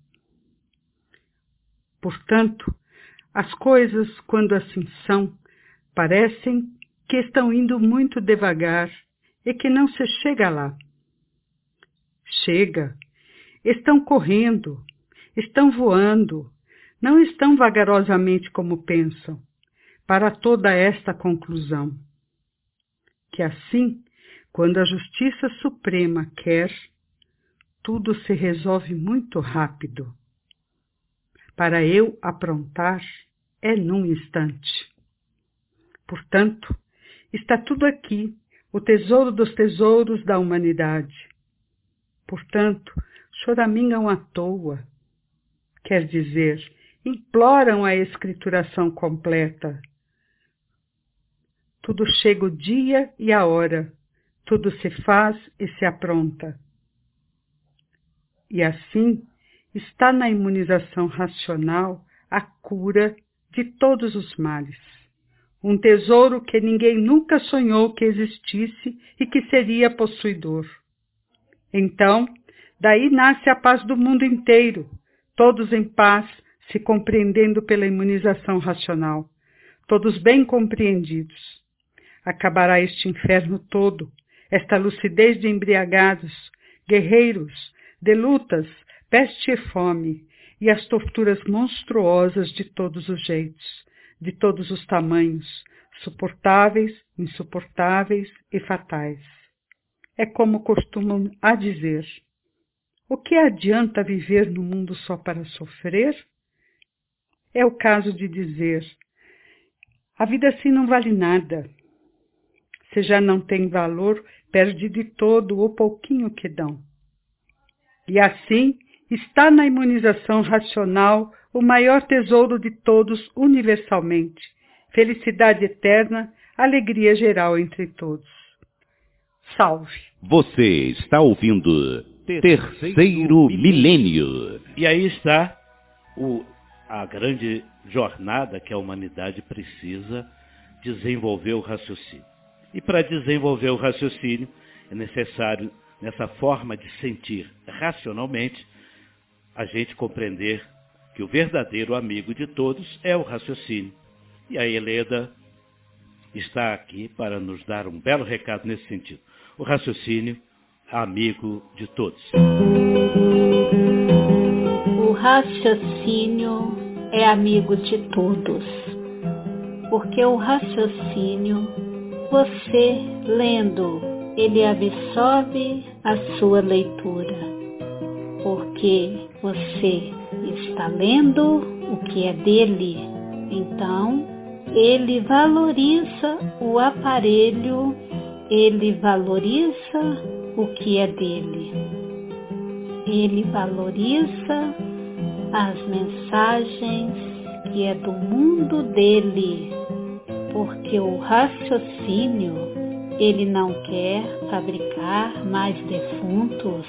Speaker 8: Portanto, as coisas, quando assim são, parecem que estão indo muito devagar e que não se chega lá. Chega, estão correndo, estão voando, não estão vagarosamente como pensam, para toda esta conclusão. Que assim, quando a Justiça Suprema quer, tudo se resolve muito rápido. Para eu aprontar, é num instante. Portanto, está tudo aqui, o tesouro dos tesouros da humanidade. Portanto, choramingam à toa. Quer dizer, imploram a escrituração completa. Tudo chega o dia e a hora, tudo se faz e se apronta. E assim, está na imunização racional a cura de todos os males. Um tesouro que ninguém nunca sonhou que existisse e que seria possuidor. Então, daí nasce a paz do mundo inteiro, todos em paz, se compreendendo pela imunização racional, todos bem compreendidos. Acabará este inferno todo, esta lucidez de embriagados, guerreiros, de lutas, peste e fome, e as torturas monstruosas de todos os jeitos, de todos os tamanhos, suportáveis, insuportáveis e fatais. É como costumam a dizer: o que adianta viver no mundo só para sofrer? É o caso de dizer: a vida assim não vale nada. Se já não tem valor, perde de todo o pouquinho que dão. E assim, está na imunização racional o maior tesouro de todos universalmente, felicidade eterna, alegria geral entre todos. Salve!
Speaker 1: Você está ouvindo Terceiro Milênio.
Speaker 4: E aí está o, a grande jornada que a humanidade precisa desenvolver o raciocínio. E para desenvolver o raciocínio é necessário, nessa forma de sentir racionalmente, a gente compreender que o verdadeiro amigo de todos é o raciocínio. E a Helena está aqui para nos dar um belo recado nesse sentido. O raciocínio, amigo de todos.
Speaker 9: O raciocínio é amigo de todos, porque o raciocínio, você lendo, ele absorve a sua leitura, porque você está lendo o que é dele, então ele valoriza o aparelho, ele valoriza o que é dele, ele valoriza as mensagens que é do mundo dele, porque o raciocínio, ele não quer fabricar mais defuntos.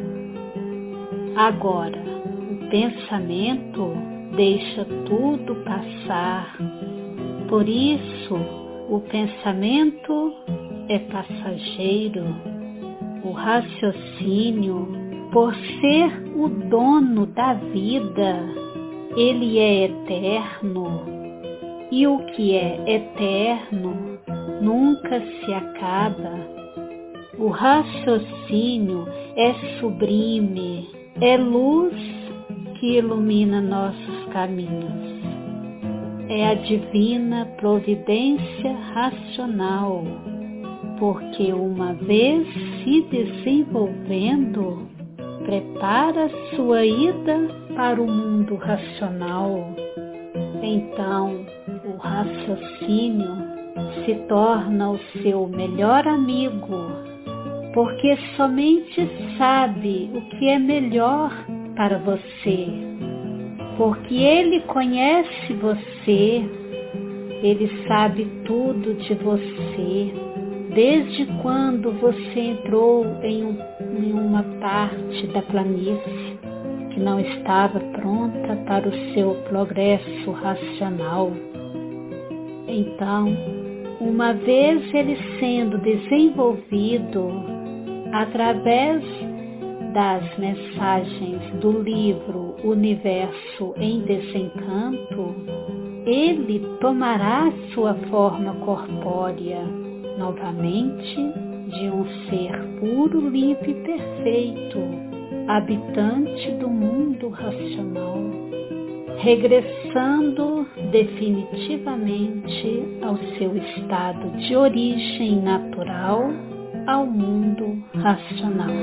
Speaker 9: Agora, o pensamento deixa tudo passar. Por isso, o pensamento é passageiro. O raciocínio, por ser o dono da vida, ele é eterno. E o que é eterno nunca se acaba. O raciocínio é sublime, é luz que ilumina nossos caminhos. É a divina providência racional, porque uma vez se desenvolvendo, prepara sua ida para o mundo racional. Então, o raciocínio se torna o seu melhor amigo, porque somente sabe o que é melhor para você, porque ele conhece você, ele sabe tudo de você, desde quando você entrou em, um, em uma parte da planície que não estava pronta para o seu progresso racional. Então, uma vez ele sendo desenvolvido através das mensagens do livro Universo em Desencanto, ele tomará sua forma corpórea novamente de um ser puro, livre e perfeito, habitante do mundo racional, regressando definitivamente ao seu estado de origem natural, ao mundo racional.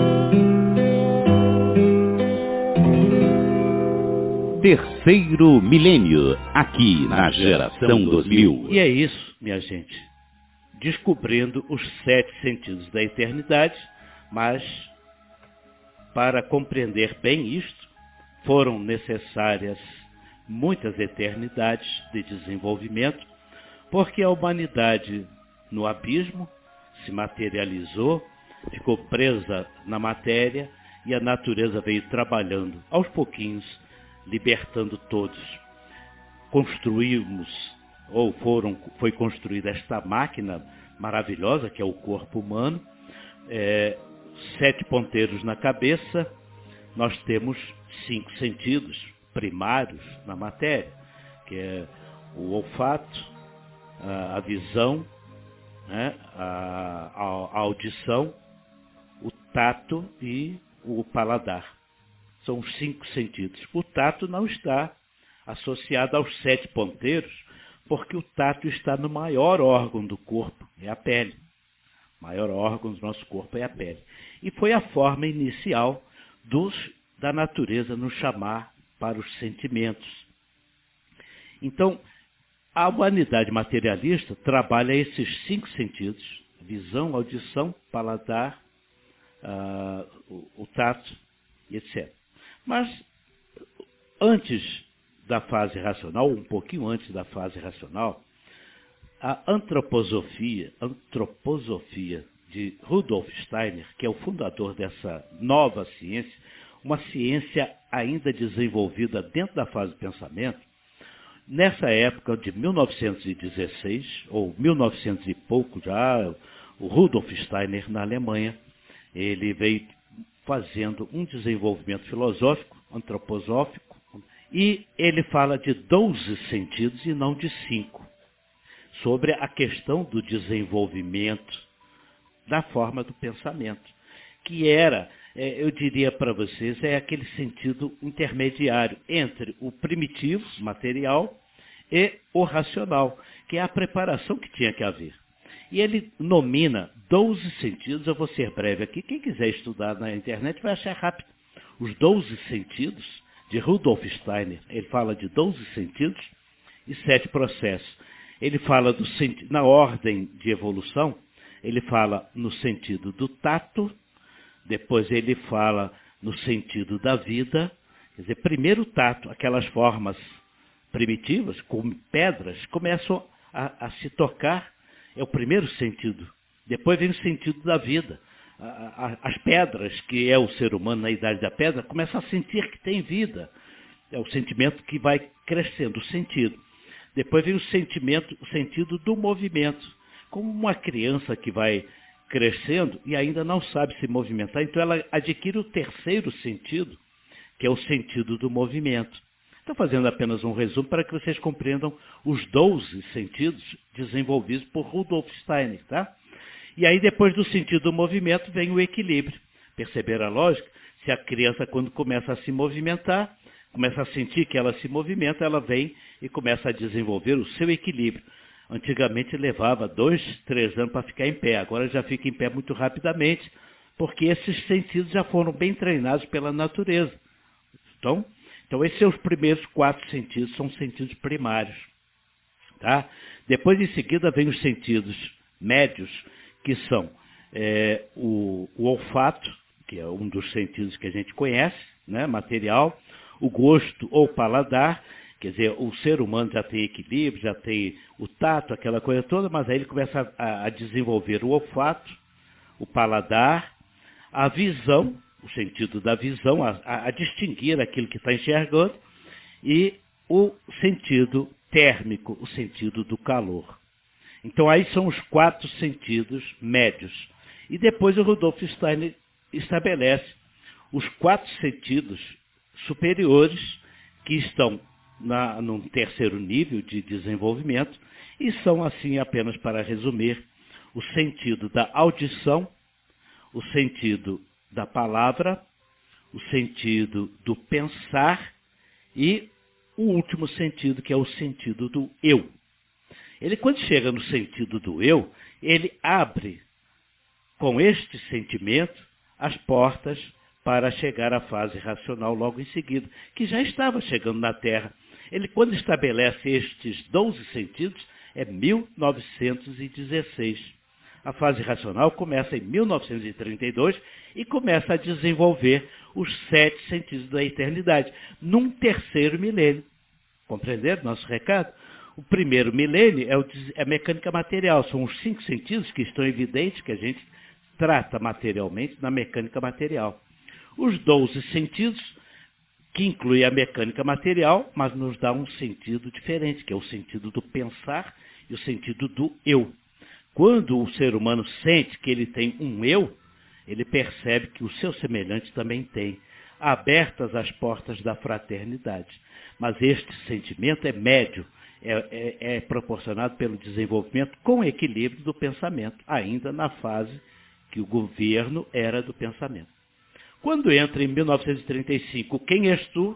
Speaker 1: Terceiro milênio, aqui na Geração dos Mil.
Speaker 4: E é isso, minha gente, descobrindo os sete sentidos da eternidade, mas para compreender bem isto, foram necessárias muitas eternidades de desenvolvimento, porque a humanidade no abismo se materializou, ficou presa na matéria e a natureza veio trabalhando aos pouquinhos, libertando todos. Construímos, ou foram, foi construída esta máquina maravilhosa que é o corpo humano, é, sete ponteiros na cabeça, nós temos cinco sentidos primários na matéria, que é o olfato, a, a visão, né, a, a, a audição, o tato e o paladar. São os cinco sentidos. O tato não está associado aos sete ponteiros, porque o tato está no maior órgão do corpo, é a pele. O maior órgão do nosso corpo é a pele. E foi a forma inicial dos, da natureza nos chamar para os sentimentos. Então, a humanidade materialista trabalha esses cinco sentidos: visão, audição, paladar, uh, o, o tato, etcétera. Mas, antes da fase racional, um pouquinho antes da fase racional, a antroposofia, antroposofia de Rudolf Steiner, que é o fundador dessa nova ciência, uma ciência ainda desenvolvida dentro da fase do pensamento, nessa época de mil novecentos e dezesseis, ou mil e novecentos e pouco já, o Rudolf Steiner na Alemanha, ele veio fazendo um desenvolvimento filosófico, antroposófico, e ele fala de doze sentidos e não de cinco, sobre a questão do desenvolvimento da forma do pensamento, que era, eu diria para vocês, é aquele sentido intermediário entre o primitivo, material, e o racional, que é a preparação que tinha que haver. E ele nomina doze sentidos, eu vou ser breve aqui, quem quiser estudar na internet vai achar rápido. Os doze sentidos de Rudolf Steiner, ele fala de doze sentidos e sete processos. Ele fala do na ordem de evolução, ele fala no sentido do tato, depois ele fala no sentido da vida, quer dizer, primeiro o tato, aquelas formas primitivas, como pedras, começam a, a se tocar, é o primeiro sentido. Depois vem o sentido da vida. A, a, as pedras, que é o ser humano na idade da pedra, começam a sentir que tem vida. É o sentimento que vai crescendo, o sentido. Depois vem o sentimento, o sentido do movimento. Como uma criança que vai crescendo e ainda não sabe se movimentar, então ela adquire o terceiro sentido, que é o sentido do movimento. Estou fazendo apenas um resumo para que vocês compreendam os doze sentidos desenvolvidos por Rudolf Steiner, tá? E aí, depois do sentido do movimento, vem o equilíbrio. Perceberam a lógica? Se a criança, quando começa a se movimentar, começa a sentir que ela se movimenta, ela vem e começa a desenvolver o seu equilíbrio. Antigamente levava dois, três anos para ficar em pé. Agora já fica em pé muito rapidamente, porque esses sentidos já foram bem treinados pela natureza. Então, então esses são os primeiros quatro sentidos, são sentidos primários. Tá? Depois, em seguida, vem os sentidos médios, que são é, o, o olfato, que é um dos sentidos que a gente conhece, né, material, o gosto ou paladar, quer dizer, o ser humano já tem equilíbrio, já tem o tato, aquela coisa toda, mas aí ele começa a, a desenvolver o olfato, o paladar, a visão, o sentido da visão, a, a, a distinguir aquilo que está enxergando, e o sentido térmico, o sentido do calor. Então aí são os quatro sentidos médios. E depois o Rudolf Steiner estabelece os quatro sentidos superiores que estão na, num terceiro nível de desenvolvimento e são, assim, apenas para resumir, o sentido da audição, o sentido da palavra, o sentido do pensar e o último sentido, que é o sentido do eu. Ele, quando chega no sentido do eu, ele abre com este sentimento as portas para chegar à fase racional logo em seguida, que já estava chegando na Terra. Ele, quando estabelece estes doze sentidos, é mil novecentos e dezesseis. A fase racional começa em mil novecentos e trinta e dois e começa a desenvolver os sete sentidos da eternidade, num terceiro milênio. Compreenderam nosso recado? O primeiro milênio é, o, é a mecânica material, são os cinco sentidos que estão evidentes, que a gente trata materialmente na mecânica material. Os doze sentidos, que inclui a mecânica material, mas nos dá um sentido diferente, que é o sentido do pensar e o sentido do eu. Quando o ser humano sente que ele tem um eu, ele percebe que o seu semelhante também tem, abertas as portas da fraternidade. Mas este sentimento é médio, é, é, é proporcionado pelo desenvolvimento com equilíbrio do pensamento, ainda na fase que o governo era do pensamento. Quando entra em mil novecentos e trinta e cinco, quem és tu?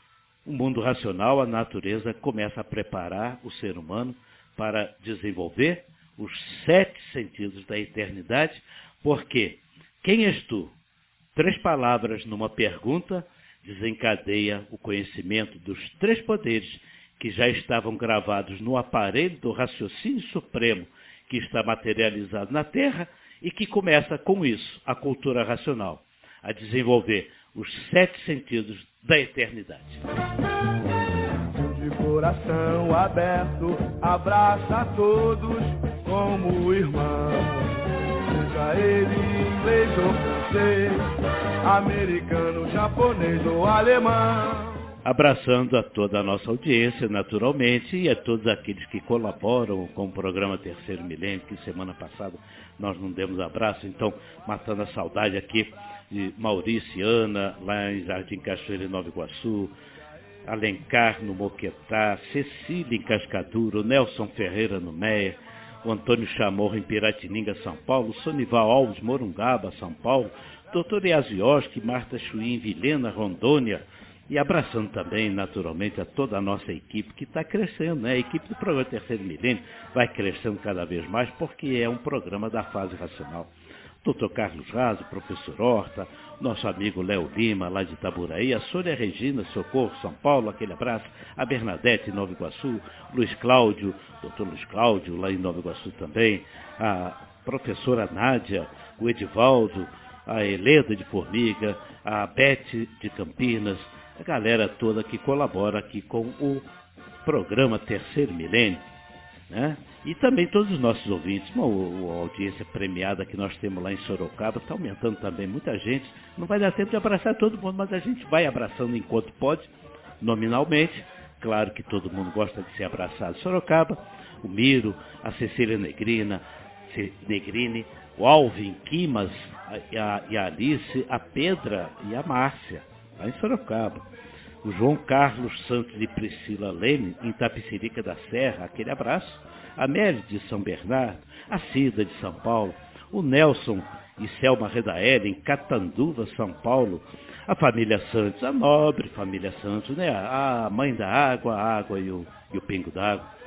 Speaker 4: O mundo racional, a natureza, começa a preparar o ser humano para desenvolver os sete sentidos da eternidade, porque quem és tu? Três palavras numa pergunta desencadeia o conhecimento dos três poderes que já estavam gravados no aparelho do raciocínio supremo que está materializado na Terra e que começa com isso, a cultura racional, a desenvolver os sete sentidos da eternidade.
Speaker 2: De coração aberto, abraça a todos como irmão. Seja ele inglês ou francês, americano, japonês ou alemão.
Speaker 4: Abraçando a toda a nossa audiência, naturalmente, e a todos aqueles que colaboram com o programa Terceiro Milênio, que semana passada nós não demos abraço, então, matando a saudade aqui de Maurício e Ana, lá em Jardim Cachoeira, em Nova Iguaçu, Alencar no Moquetá, Cecília em Cascadura, o Nelson Ferreira no Meia, o Antônio Chamorro em Piratininga, São Paulo, Sonival Alves, Morungaba, São Paulo, doutor Iazioski, Marta Chuí em Vilhena, Rondônia, e abraçando também, naturalmente, a toda a nossa equipe que está crescendo, né? A equipe do programa Terceiro Milênio vai crescendo cada vez mais porque é um programa da fase racional. doutor Carlos Raso, professor Horta, nosso amigo Léo Lima, lá de Itaburaí, a Sônia Regina, Socorro, São Paulo, aquele abraço, a Bernadette, em Nova Iguaçu, Luiz Cláudio, doutor Luiz Cláudio, lá em Nova Iguaçu também, a professora Nádia, o Edivaldo, a Heleda de Formiga, a Bete de Campinas, a galera toda que colabora aqui com o programa Terceiro Milênio, né? E também todos os nossos ouvintes, uma, uma audiência premiada que nós temos lá em Sorocaba, está aumentando também muita gente. Não vai dar tempo de abraçar todo mundo, mas a gente vai abraçando enquanto pode, nominalmente. Claro que todo mundo gosta de ser abraçado em Sorocaba. O Miro, a Cecília Negrina, Negrini, o Alvin Quimas, a, a, a Alice, a Pedra e a Márcia, lá em Sorocaba. O João Carlos Santos e Priscila Leme, em Tapicerica da Serra, aquele abraço. A Mary de São Bernardo, a Cida de São Paulo, o Nelson e Selma Redael, em Catanduva, São Paulo. A família Santos, a nobre família Santos, né? A mãe da água, a água e o, e o pingo d'água.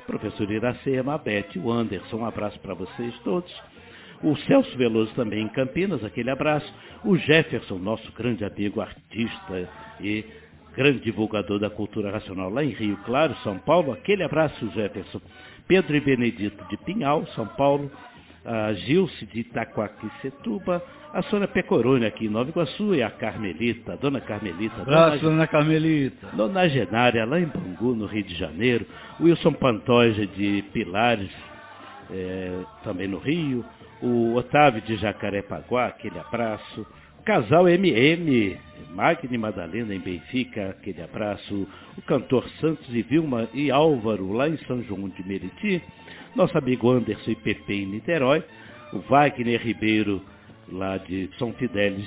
Speaker 4: professor Iracema, a Beth, o Anderson, um abraço para vocês todos. O Celso Veloso também em Campinas, aquele abraço. O Jefferson, nosso grande amigo, artista e grande divulgador da cultura racional lá em Rio Claro, São Paulo, aquele abraço, Jefferson. Pedro e Benedito de Pinhal, São Paulo. A Gilce de Itaquaquecetuba, a Sônia Pecorone aqui em Nova Iguaçu e a Carmelita, a dona Carmelita.
Speaker 3: Abraço,
Speaker 4: dona,
Speaker 3: dona Carmelita.
Speaker 4: Dona Genária, lá em Bangu, no Rio de Janeiro. Wilson Pantoja de Pilares, é, também no Rio. O Otávio de Jacarepaguá, aquele abraço. O casal M M, Magni e Madalena em Benfica, aquele abraço. O cantor Santos e Vilma e Álvaro, lá em São João de Meriti. Nosso amigo Anderson e Pepe em Niterói. O Wagner Ribeiro, lá de São Fidélis.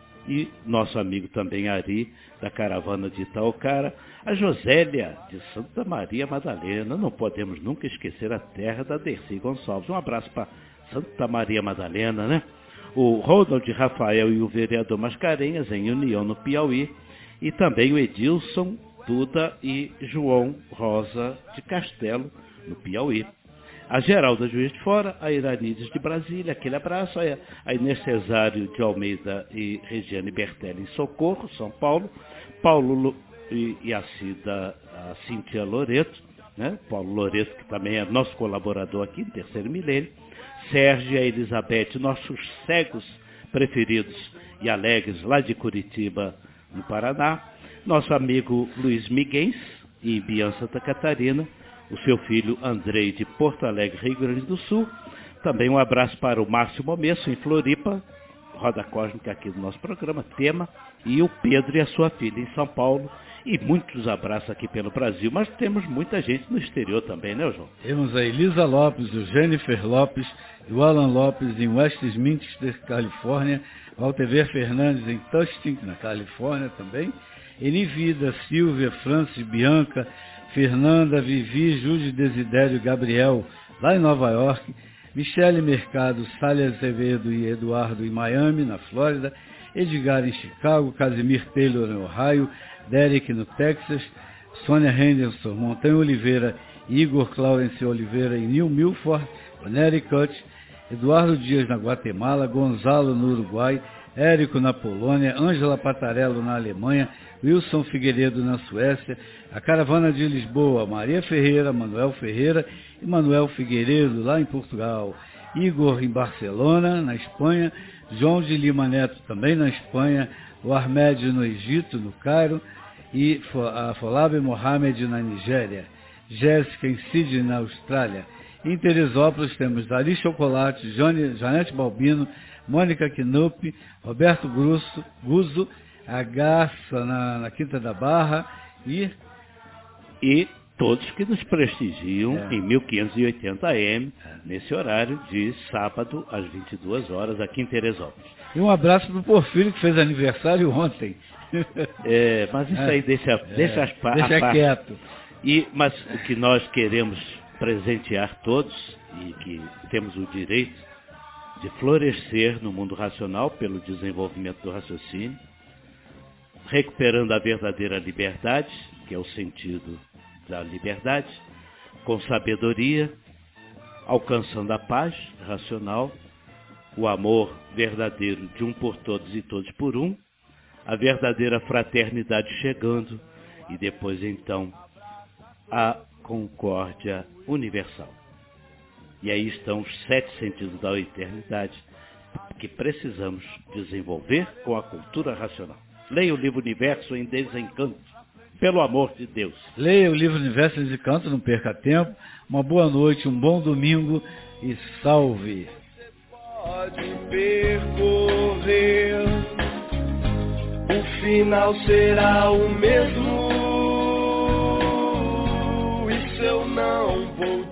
Speaker 4: E nosso amigo também Ari, da caravana de Itaocara. A Josélia, de Santa Maria Madalena. Não podemos nunca esquecer a terra da Dercy Gonçalves. Um abraço para Santa Maria Madalena, né? O Ronald Rafael e o vereador Mascarenhas, em União, no Piauí. E também o Edilson, Duda e João Rosa de Castelo, no Piauí. A Geralda Juiz de Fora, a Iranides de Brasília, aquele abraço. A Inês Cesário de Almeida e Regiane Bertelli em Socorro, São Paulo. Paulo e, e a Cida, a Cíntia Loreto, né? Paulo Loreto, que também é nosso colaborador aqui no Terceiro Milênio. Sérgio e a Elizabeth, nossos cegos preferidos e alegres, lá de Curitiba, no Paraná. Nosso amigo Luiz Miguens, em Bian, Santa Catarina. O seu filho Andrei, de Porto Alegre, Rio Grande do Sul. Também um abraço para o Márcio Momesso, em Floripa, Roda Cósmica aqui do nosso programa, tema. E o Pedro e a sua filha em São Paulo. E muitos abraços aqui pelo Brasil, mas temos muita gente no exterior também, né, João?
Speaker 3: Temos a Elisa Lopes, o Jennifer Lopes e o Alan Lopes em Westminster, Califórnia. Walter Fernandes em Tustin, na Califórnia também. Enivida, Silvia, Francis, Bianca, Fernanda, Vivi, Júlio Desidério, Gabriel, lá em Nova York. Michele Mercado, Sália Azevedo e Eduardo em Miami, na Flórida. Edgar em Chicago, Casimir Taylor em Ohio, Derek no Texas, Sônia Henderson, Montanha Oliveira e Igor Clarence Oliveira em New Milford, Connecticut, Eduardo Dias na Guatemala, Gonzalo no Uruguai, Érico na Polônia, Ângela Patarello na Alemanha, Wilson Figueiredo na Suécia, a Caravana de Lisboa, Maria Ferreira, Manuel Ferreira e Manuel Figueiredo lá em Portugal, Igor em Barcelona, na Espanha, João de Lima Neto também na Espanha, o Ahmed no Egito, no Cairo, e a Folabe Mohamed na Nigéria, Jéssica em Sydney, na Austrália. Em Teresópolis temos Dari Chocolate, Janete Balbino, Mônica Knupp, Roberto Grusso, Guzzo, a Garça na, na Quinta da Barra e...
Speaker 4: E todos que nos prestigiam é. em mil quinhentos e oitenta A M, é. nesse horário de sábado às vinte e duas horas, aqui em Teresópolis.
Speaker 3: E um abraço para o Porfírio, que fez aniversário ontem.
Speaker 4: É, mas isso aí deixa, é, deixa, as pa-
Speaker 3: deixa
Speaker 4: a
Speaker 3: quieto.
Speaker 4: E, mas o que nós queremos presentear todos, e que temos o direito de florescer no mundo racional pelo desenvolvimento do raciocínio, recuperando a verdadeira liberdade, que é o sentido da liberdade, com sabedoria, alcançando a paz racional, o amor verdadeiro de um por todos e todos por um, a verdadeira fraternidade chegando e depois então a concórdia universal. E aí estão os sete sentidos da eternidade que precisamos desenvolver com a cultura racional. Leia o livro Universo em Desencanto, pelo amor de Deus.
Speaker 3: Leia o livro Universo em Desencanto, não perca tempo. Uma boa noite, um bom domingo e salve!
Speaker 2: Pode percorrer, o final será o mesmo. Isso eu não vou